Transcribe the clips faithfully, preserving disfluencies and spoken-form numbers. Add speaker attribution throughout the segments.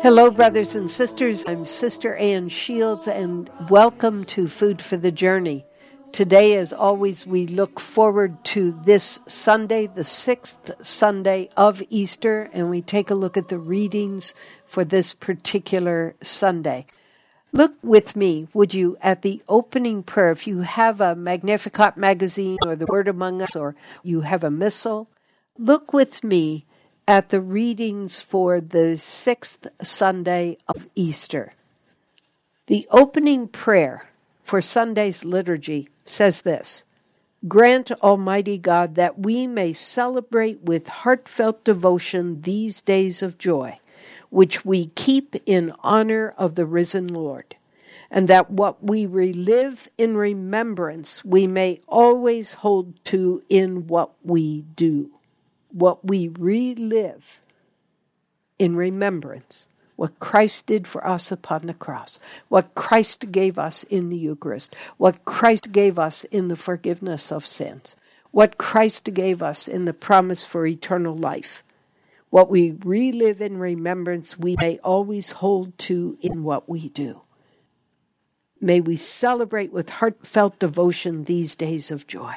Speaker 1: Hello, brothers and sisters. I'm Sister Ann Shields, and welcome to Food for the Journey. Today, as always, we look forward to this Sunday, the sixth Sunday of Easter, and we take a look at the readings for this particular Sunday. Look with me, would you, at the opening prayer. If you have a Magnificat magazine or the Word Among Us, or you have a missal, look with me at the readings for the sixth Sunday of Easter. The opening prayer for Sunday's liturgy says this: "Grant, Almighty God, that we may celebrate with heartfelt devotion these days of joy, which we keep in honor of the risen Lord, and that what we relive in remembrance we may always hold to in what we do." What we relive in remembrance, what Christ did for us upon the cross, what Christ gave us in the Eucharist, what Christ gave us in the forgiveness of sins, what Christ gave us in the promise for eternal life. What we relive in remembrance, we may always hold to in what we do. May we celebrate with heartfelt devotion these days of joy.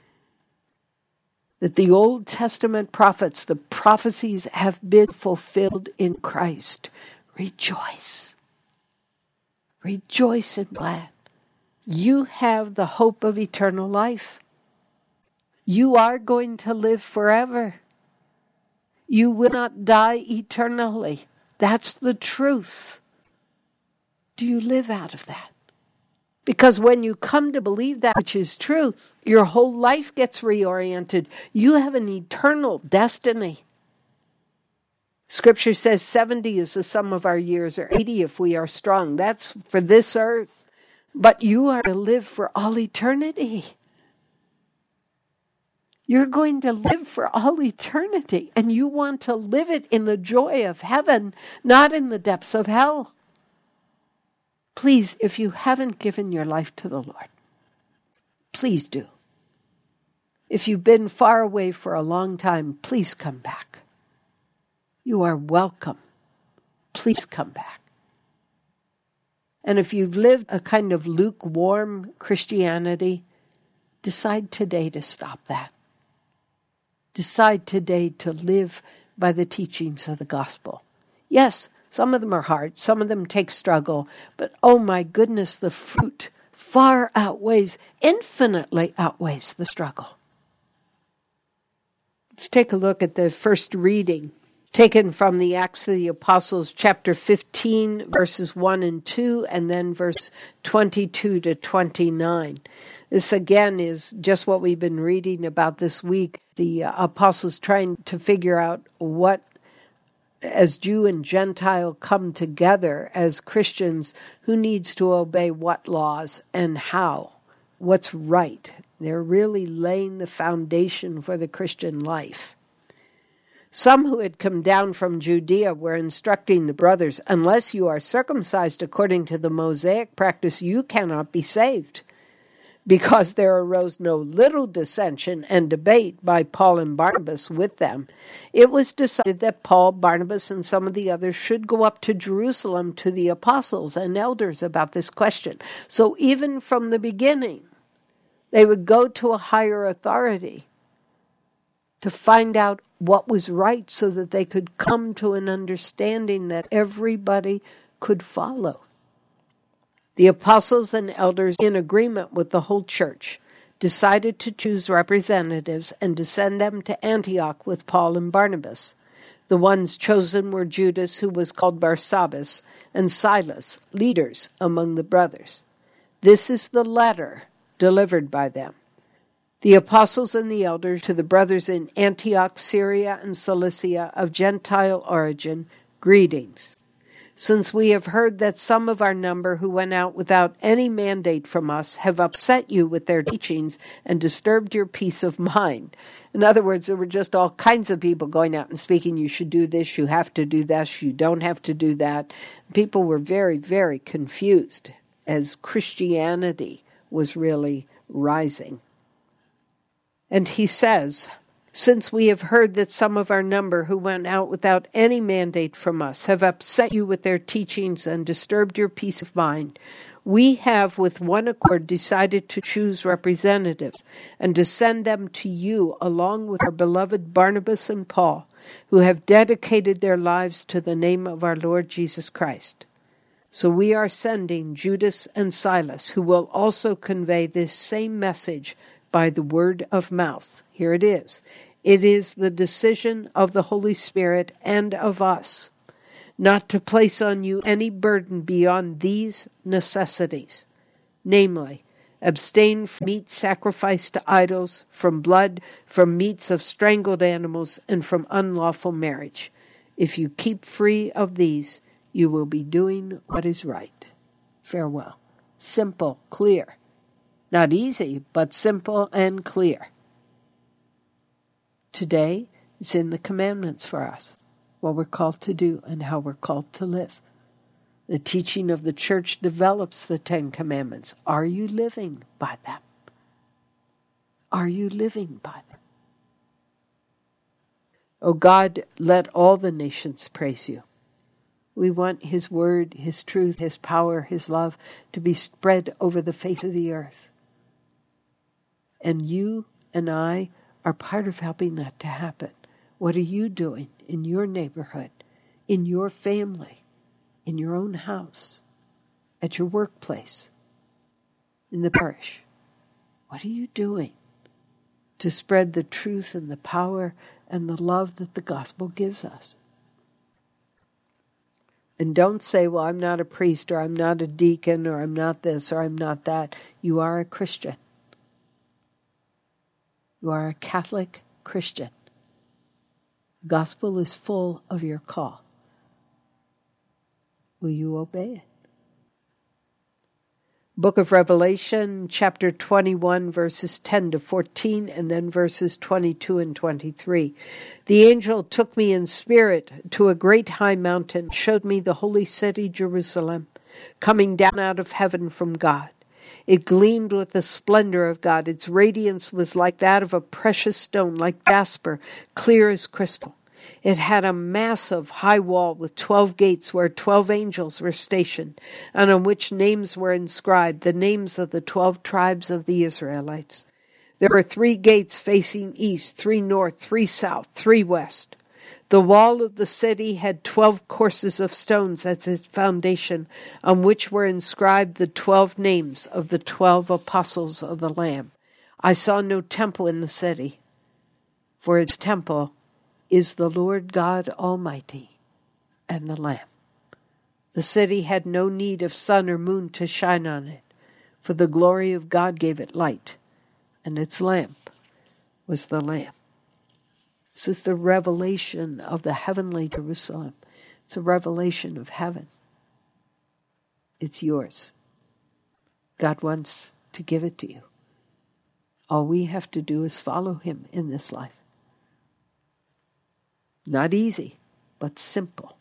Speaker 1: That the Old Testament prophets, the prophecies have been fulfilled in Christ. Rejoice. Rejoice and glad. You have the hope of eternal life. You are going to live forever. You will not die eternally. That's the truth. Do you live out of that? Because when you come to believe that which is true, your whole life gets reoriented. You have an eternal destiny. Scripture says seventy is the sum of our years, or eighty if we are strong. That's for this earth. But you are to live for all eternity. You're going to live for all eternity, and you want to live it in the joy of heaven, not in the depths of hell. Please, if you haven't given your life to the Lord, please do. If you've been far away for a long time, please come back. You are welcome. Please come back. And if you've lived a kind of lukewarm Christianity, decide today to stop that. Decide today to live by the teachings of the gospel. Yes, some of them are hard, some of them take struggle, but oh my goodness, the fruit far outweighs, infinitely outweighs the struggle. Let's take a look at the first reading, taken from the Acts of the Apostles, chapter fifteen, verses one and two, and then verse twenty-two to twenty-nine. This again is just what we've been reading about this week. The uh, apostles trying to figure out what, as Jew and Gentile come together as Christians, who needs to obey what laws and how, what's right. They're really laying the foundation for the Christian life. Some who had come down from Judea were instructing the brothers, "Unless you are circumcised according to the Mosaic practice, you cannot be saved." Because there arose no little dissension and debate by Paul and Barnabas with them, it was decided that Paul, Barnabas, and some of the others should go up to Jerusalem to the apostles and elders about this question. So even from the beginning, they would go to a higher authority to find out what was right so that they could come to an understanding that everybody could follow. The apostles and elders, in agreement with the whole church, decided to choose representatives and to send them to Antioch with Paul and Barnabas. The ones chosen were Judas, who was called Barsabbas, and Silas, leaders among the brothers. This is the letter delivered by them. The apostles and the elders to the brothers in Antioch, Syria, and Cilicia of Gentile origin, greetings. Since we have heard that some of our number who went out without any mandate from us have upset you with their teachings and disturbed your peace of mind. In other words, there were just all kinds of people going out and speaking, you should do this, you have to do this, you don't have to do that. People were very, very confused as Christianity was really rising. And he says, Since we have heard that some of our number who went out without any mandate from us have upset you with their teachings and disturbed your peace of mind, we have with one accord decided to choose representatives and to send them to you along with our beloved Barnabas and Paul, who have dedicated their lives to the name of our Lord Jesus Christ. So we are sending Judas and Silas, who will also convey this same message by the word of mouth. Here it is. It is the decision of the Holy Spirit and of us not to place on you any burden beyond these necessities, namely, abstain from meat sacrificed to idols, from blood, from meats of strangled animals, and from unlawful marriage. If you keep free of these, you will be doing what is right. Farewell. Simple, clear. Not easy, but simple and clear. Today, it's in the commandments for us, what we're called to do and how we're called to live. The teaching of the church develops the Ten Commandments. Are you living by them? Are you living by them? O God, let all the nations praise you. We want his word, his truth, his power, his love to be spread over the face of the earth. And you and I are part of helping that to happen. What are you doing in your neighborhood, in your family, in your own house, at your workplace, in the parish? What are you doing to spread the truth and the power and the love that the gospel gives us? And don't say, well, I'm not a priest, or I'm not a deacon, or I'm not this, or I'm not that. You are a Christian. You are a Catholic Christian. The gospel is full of your call. Will you obey it? Book of Revelation, chapter twenty-one, verses ten to fourteen, and then verses twenty-two and twenty-three. The angel took me in spirit to a great high mountain, showed me the holy city, Jerusalem, coming down out of heaven from God. It gleamed with the splendor of God. Its radiance was like that of a precious stone, like jasper, clear as crystal. It had a massive high wall with twelve gates where twelve angels were stationed, and on which names were inscribed, the names of the twelve tribes of the Israelites. There were three gates facing east, three north, three south, three west. The wall of the city had twelve courses of stones as its foundation, on which were inscribed the twelve names of the twelve apostles of the Lamb. I saw no temple in the city, for its temple is the Lord God Almighty and the Lamb. The city had no need of sun or moon to shine on it, for the glory of God gave it light, and its lamp was the Lamb. This is the revelation of the heavenly Jerusalem. It's a revelation of heaven. It's yours. God wants to give it to you. All we have to do is follow him in this life. Not easy, but simple.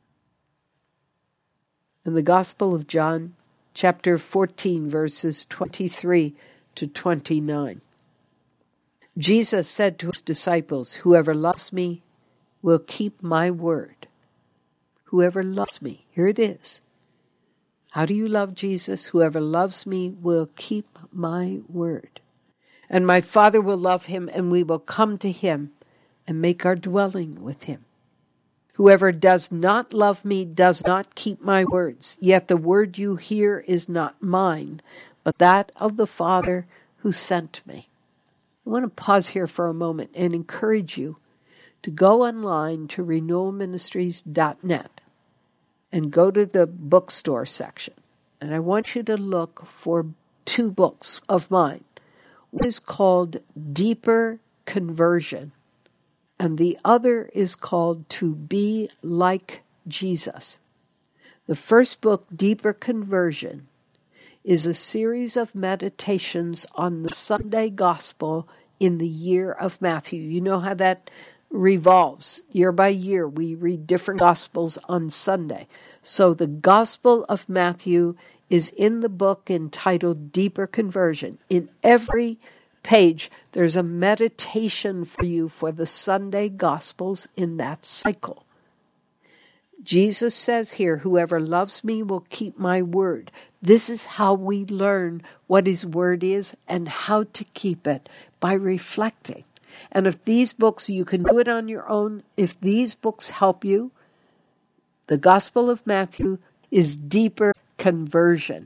Speaker 1: In the Gospel of John, chapter fourteen, verses twenty-three to twenty-nine. Jesus said to his disciples, whoever loves me will keep my word. Whoever loves me, here it is. How do you love Jesus? Whoever loves me will keep my word. And my Father will love him, and we will come to him and make our dwelling with him. Whoever does not love me does not keep my words. Yet the word you hear is not mine, but that of the Father who sent me. I want to pause here for a moment and encourage you to go online to renewal ministries dot net and go to the bookstore section. And I want you to look for two books of mine. One is called Deeper Conversion, and the other is called To Be Like Jesus. The first book, Deeper Conversion, is a series of meditations on the Sunday Gospel in the year of Matthew. You know how that revolves. Year by year, we read different Gospels on Sunday. So the Gospel of Matthew is in the book entitled Deeper Conversion. In every page, there's a meditation for you for the Sunday Gospels in that cycle. Jesus says here, whoever loves me will keep my word. This is how we learn what his word is and how to keep it, by reflecting. And if these books, you can do it on your own. If these books help you, the Gospel of Matthew is Deeper Conversion.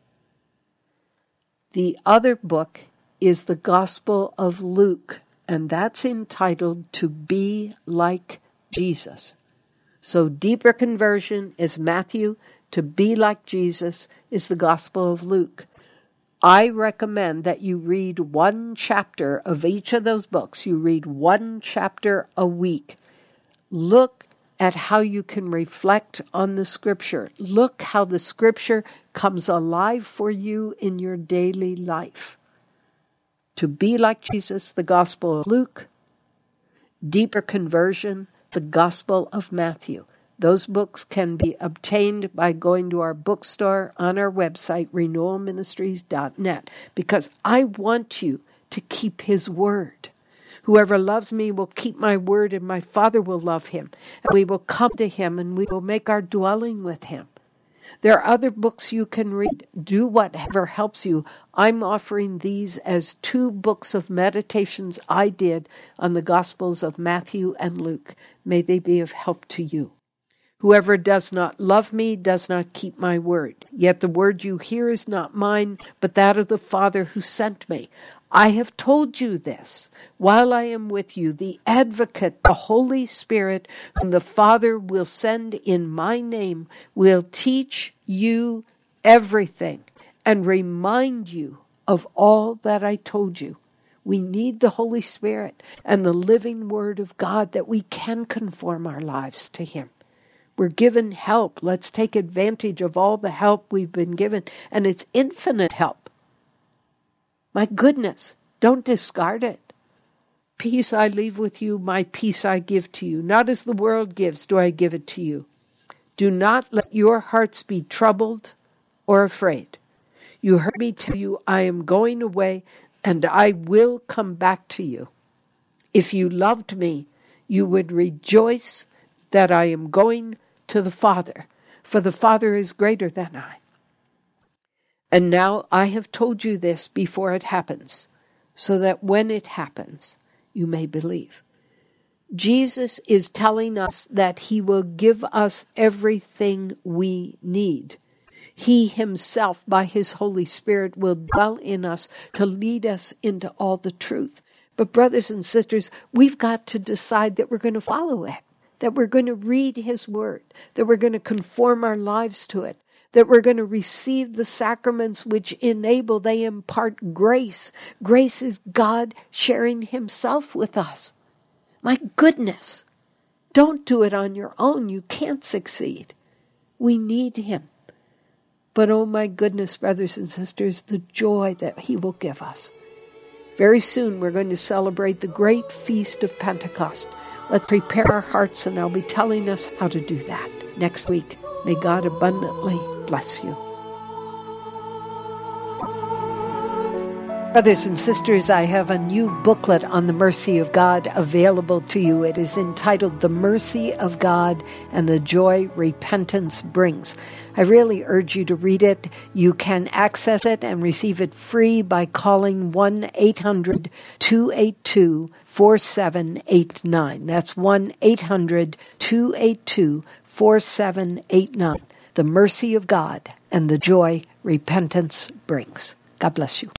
Speaker 1: The other book is the Gospel of Luke, and that's entitled To Be Like Jesus. So Deeper Conversion is Matthew. To Be Like Jesus is the Gospel of Luke. I recommend that you read one chapter of each of those books. You read one chapter a week. Look at how you can reflect on the Scripture. Look how the Scripture comes alive for you in your daily life. To Be Like Jesus, the Gospel of Luke. Deeper Conversion, the Gospel of Matthew. Those books can be obtained by going to our bookstore on our website, renewal ministries dot net, because I want you to keep his word. Whoever loves me will keep my word, and my Father will love him. And we will come to him, and we will make our dwelling with him. There are other books you can read. Do whatever helps you. I'm offering these as two books of meditations I did on the Gospels of Matthew and Luke. May they be of help to you. Whoever does not love me does not keep my word. Yet the word you hear is not mine, but that of the Father who sent me. I have told you this while I am with you, the Advocate, the Holy Spirit, whom the Father will send in my name, will teach you everything and remind you of all that I told you. We need the Holy Spirit and the living Word of God that we can conform our lives to him. We're given help. Let's take advantage of all the help we've been given, and it's infinite help. My goodness, don't discard it. Peace I leave with you, my peace I give to you. Not as the world gives do I give it to you. Do not let your hearts be troubled or afraid. You heard me tell you I am going away, and I will come back to you. If you loved me, you would rejoice that I am going to the Father, for the Father is greater than I. And now I have told you this before it happens, so that when it happens, you may believe. Jesus is telling us that he will give us everything we need. He himself, by his Holy Spirit, will dwell in us to lead us into all the truth. But brothers and sisters, we've got to decide that we're going to follow it, that we're going to read his word, that we're going to conform our lives to it, that we're going to receive the sacraments which enable, they impart grace. Grace is God sharing himself with us. My goodness, don't do it on your own. You can't succeed. We need him. But oh my goodness, brothers and sisters, the joy that he will give us. Very soon we're going to celebrate the great feast of Pentecost. Let's prepare our hearts, and I'll be telling us how to do that next week. May God abundantly bless you. Brothers and sisters, I have a new booklet on the mercy of God available to you. It is entitled The Mercy of God and the Joy Repentance Brings. I really urge you to read it. You can access it and receive it free by calling one eight hundred two eight two four seven eight nine. That's one eight hundred two eight two four seven eight nine. The Mercy of God and the Joy Repentance Brings. God bless you.